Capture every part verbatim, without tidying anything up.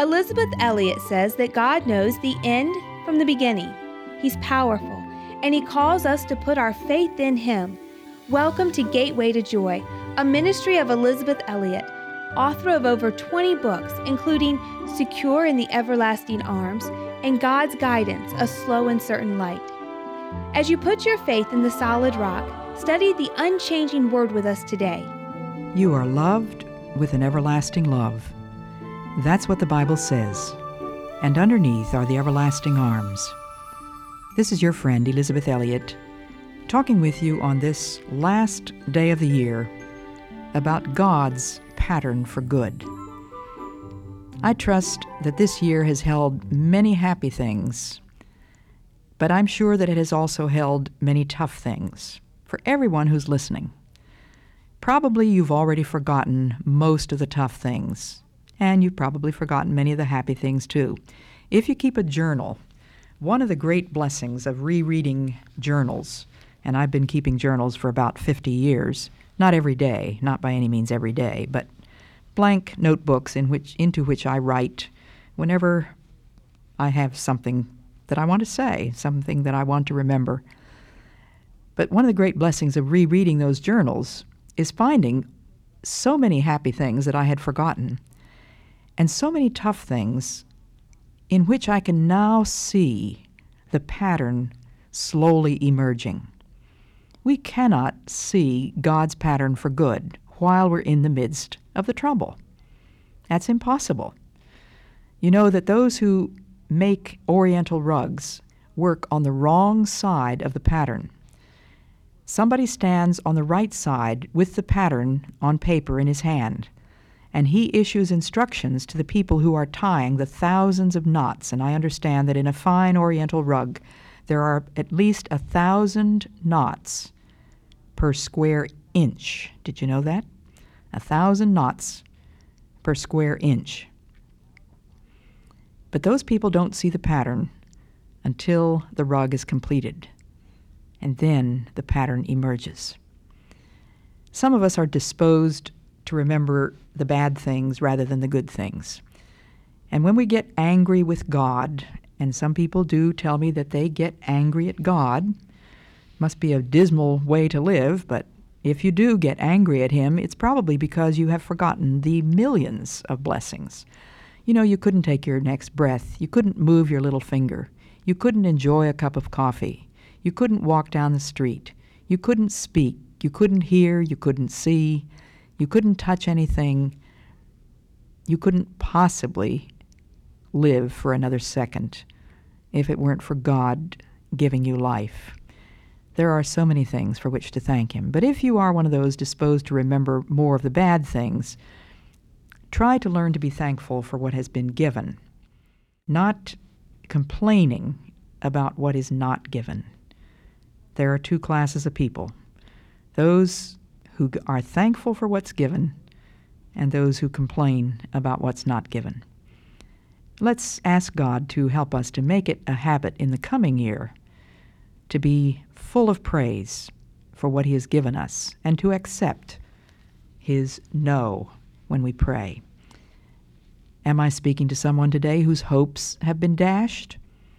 Elizabeth Elliot says that God knows the end from the beginning. He's powerful, and He calls us to put our faith in Him. Welcome to Gateway to Joy, a ministry of Elizabeth Elliot, author of over twenty books, including Secure in the Everlasting Arms and God's Guidance, A Slow and Certain Light. As you put your faith in the solid rock, study the unchanging Word with us today. You are loved with an everlasting love. That's what the Bible says. And underneath are the everlasting arms. This is your friend, Elizabeth Elliot, talking with you on this last day of the year about God's pattern for good. I trust that this year has held many happy things, but I'm sure that it has also held many tough things for everyone who's listening. Probably you've already forgotten most of the tough things, and you've probably forgotten many of the happy things too. If you keep a journal, one of the great blessings of rereading journals, and I've been keeping journals for about fifty years, not every day, not by any means every day, but blank notebooks in which into which I write whenever I have something that I want to say, something that I want to remember. But one of the great blessings of rereading those journals is finding so many happy things that I had forgotten, and so many tough things in which I can now see the pattern slowly emerging. We cannot see God's pattern for good while we're in the midst of the trouble. That's impossible. You know that those who make Oriental rugs work on the wrong side of the pattern. Somebody stands on the right side with the pattern on paper in his hand, and he issues instructions to the people who are tying the thousands of knots. And I understand that in a fine Oriental rug, there are at least a thousand knots per square inch. Did you know that? A thousand knots per square inch. But those people don't see the pattern until the rug is completed, and then the pattern emerges. Some of us are disposed to remember the bad things rather than the good things. And when we get angry with God, and some people do tell me that they get angry at God, must be a dismal way to live, but if you do get angry at Him, it's probably because you have forgotten the millions of blessings. You know, you couldn't take your next breath. You couldn't move your little finger. You couldn't enjoy a cup of coffee. You couldn't walk down the street. You couldn't speak. You couldn't hear. You couldn't see. You couldn't touch anything. You couldn't possibly live for another second if it weren't for God giving you life. There are so many things for which to thank Him. But if you are one of those disposed to remember more of the bad things, try to learn to be thankful for what has been given, not complaining about what is not given. There are two classes of people: those who are thankful for what's given and those who complain about what's not given. Let's ask God to help us to make it a habit in the coming year to be full of praise for what He has given us and to accept His no when we pray. Am I speaking to someone today whose hopes have been dashed?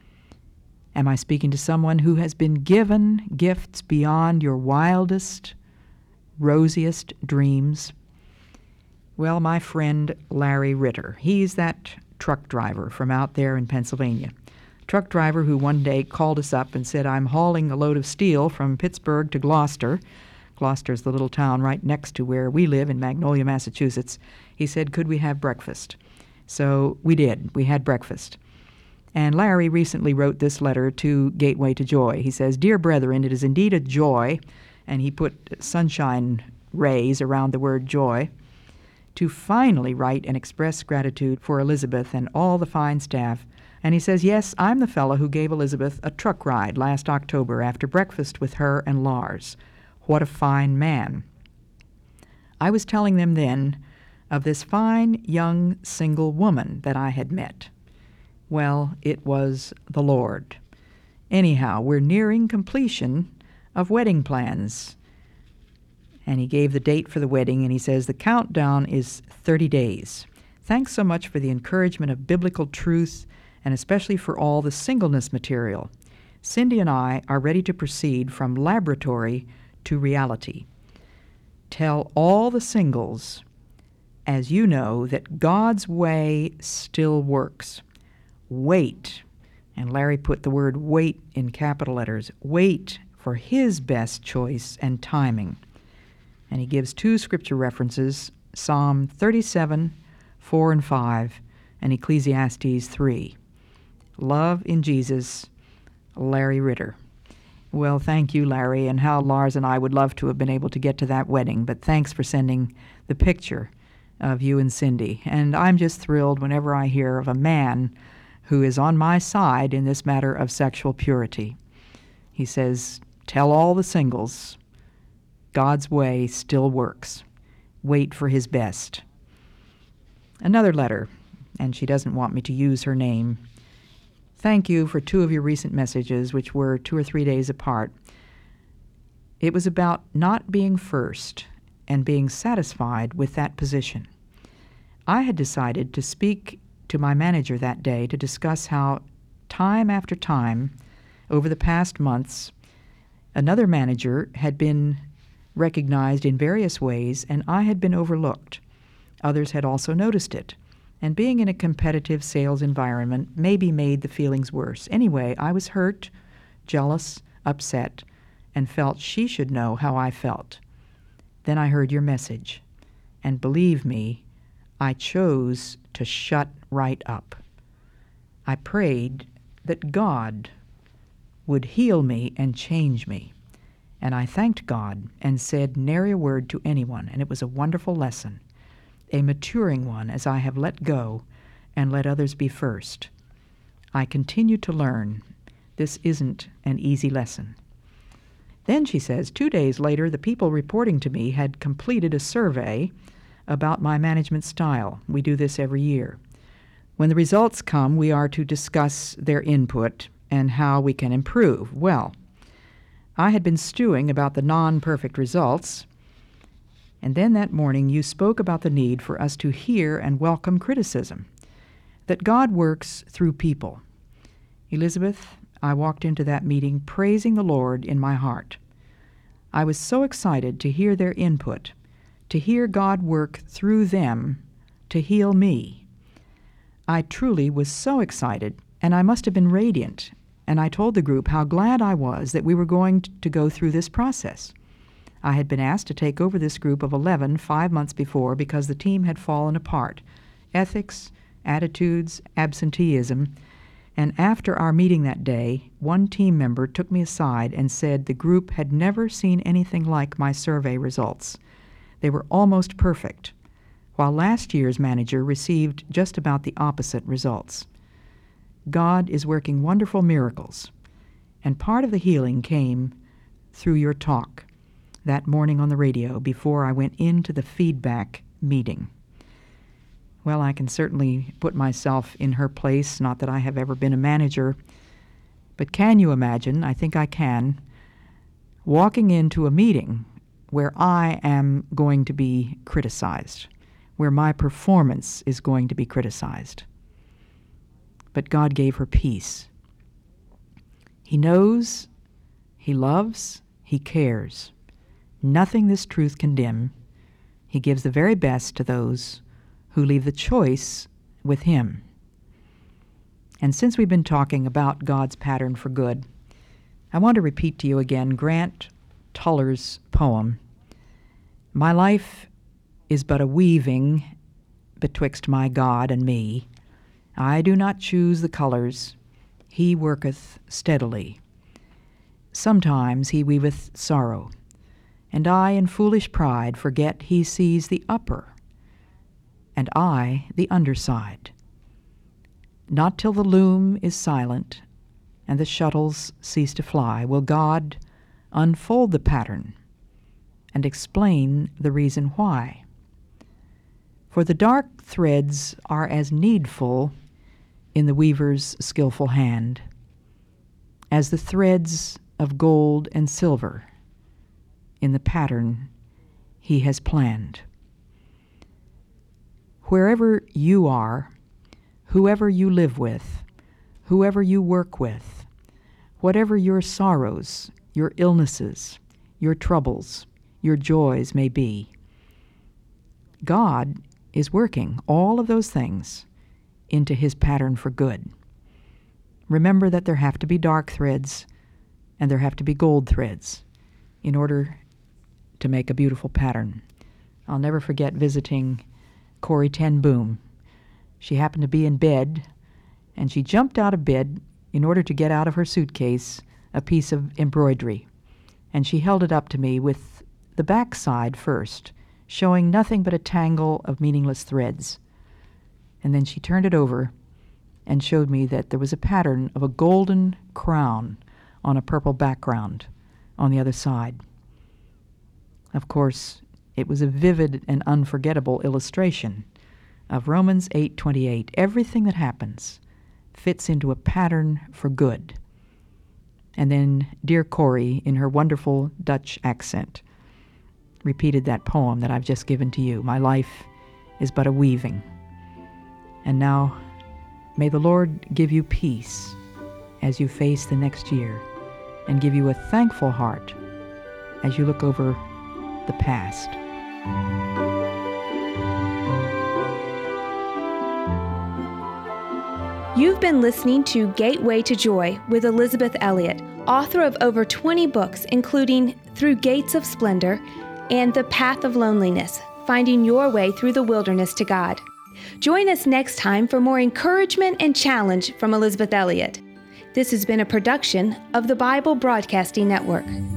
Am I speaking to someone who has been given gifts beyond your wildest, rosiest dreams? Well, my friend Larry Ritter, he's that truck driver from out there in Pennsylvania. Truck driver who one day called us up and said, I'm hauling a load of steel from Pittsburgh to Gloucester. Gloucester's the little town right next to where we live in Magnolia, Massachusetts. He said, could we have breakfast? So we did. We had breakfast. And Larry recently wrote this letter to Gateway to Joy. He says, Dear brethren, it is indeed a joy, and he put sunshine rays around the word joy, to finally write and express gratitude for Elizabeth and all the fine staff. And he says, yes, I'm the fellow who gave Elizabeth a truck ride last October after breakfast with her and Lars. What a fine man. I was telling them then of this fine young single woman that I had met. Well, it was the Lord. Anyhow, we're nearing completion of wedding plans. And he gave the date for the wedding, and he says the countdown is thirty days. Thanks so much for the encouragement of biblical truth, and especially for all the singleness material. Cindy and I are ready to proceed from laboratory to reality. Tell all the singles, as you know, that God's way still works. Wait, and Larry put the word wait in capital letters, wait for his best choice and timing. And he gives two scripture references, Psalm thirty-seven, four and five, and Ecclesiastes three. Love in Jesus, Larry Ritter. Well, thank you, Larry, and how Lars and I would love to have been able to get to that wedding, but thanks for sending the picture of you and Cindy. And I'm just thrilled whenever I hear of a man who is on my side in this matter of sexual purity. He says, tell all the singles, God's way still works. Wait for his best. Another letter, and she doesn't want me to use her name. Thank you for two of your recent messages, which were two or three days apart. It was about not being first and being satisfied with that position. I had decided to speak to my manager that day to discuss how time after time over the past months, another manager had been recognized in various ways, and I had been overlooked. Others had also noticed it, and being in a competitive sales environment maybe made the feelings worse. Anyway, I was hurt, jealous, upset, and felt she should know how I felt. Then I heard your message, and believe me, I chose to shut right up. I prayed that God would heal me and change me, and I thanked God and said nary a word to anyone, and it was a wonderful lesson. A maturing one, as I have let go and let others be first. I continue to learn. This isn't an easy lesson. Then, she says, two days later, the people reporting to me had completed a survey about my management style. We do this every year. When the results come, we are to discuss their input and how we can improve. Well, I had been stewing about the non-perfect results, and then that morning you spoke about the need for us to hear and welcome criticism, that God works through people. Elizabeth, I walked into that meeting praising the Lord in my heart. I was so excited to hear their input, to hear God work through them to heal me. I truly was so excited, and I must have been radiant, and I told the group how glad I was that we were going to go through this process. I had been asked to take over this group of eleven five months before because the team had fallen apart. Ethics, attitudes, absenteeism. And after our meeting that day, one team member took me aside and said the group had never seen anything like my survey results. They were almost perfect, while last year's manager received just about the opposite results. God is working wonderful miracles, and part of the healing came through your talk that morning on the radio before I went into the feedback meeting. Well, I can certainly put myself in her place, not that I have ever been a manager, but can you imagine, I think I can, walking into a meeting where I am going to be criticized, where my performance is going to be criticized. But God gave her peace. He knows, He loves, He cares. Nothing this truth can dim. He gives the very best to those who leave the choice with Him. And since we've been talking about God's pattern for good, I want to repeat to you again Grant Tuller's poem. My life is but a weaving betwixt my God and me. I do not choose the colors. He worketh steadily. Sometimes He weaveth sorrow, and I in foolish pride forget He sees the upper, and I the underside. Not till the loom is silent and the shuttles cease to fly will God unfold the pattern and explain the reason why. For the dark threads are as needful in the weaver's skillful hand as the threads of gold and silver in the pattern he has planned. wherever you are, whoever you live with, whoever you work with, whatever your sorrows, your illnesses, your troubles, your joys may be, God is working all of those things into His pattern for good. Remember that there have to be dark threads and there have to be gold threads in order to make a beautiful pattern. I'll never forget visiting Corrie ten Boom. She happened to be in bed, and she jumped out of bed in order to get out of her suitcase a piece of embroidery. And she held it up to me with the back side first, showing nothing but a tangle of meaningless threads. And then she turned it over and showed me that there was a pattern of a golden crown on a purple background on the other side. Of course, it was a vivid and unforgettable illustration of Romans eight twenty-eight. Everything that happens fits into a pattern for good. And then dear Corrie, in her wonderful Dutch accent, repeated that poem that I've just given to you. My life is but a weaving. And now, may the Lord give you peace as you face the next year, and give you a thankful heart as you look over the past. You've been listening to Gateway to Joy with Elisabeth Elliot, author of over twenty books, including Through Gates of Splendor and The Path of Loneliness, Finding Your Way Through the Wilderness to God. Join us next time for more encouragement and challenge from Elisabeth Elliot. This has been a production of the Bible Broadcasting Network.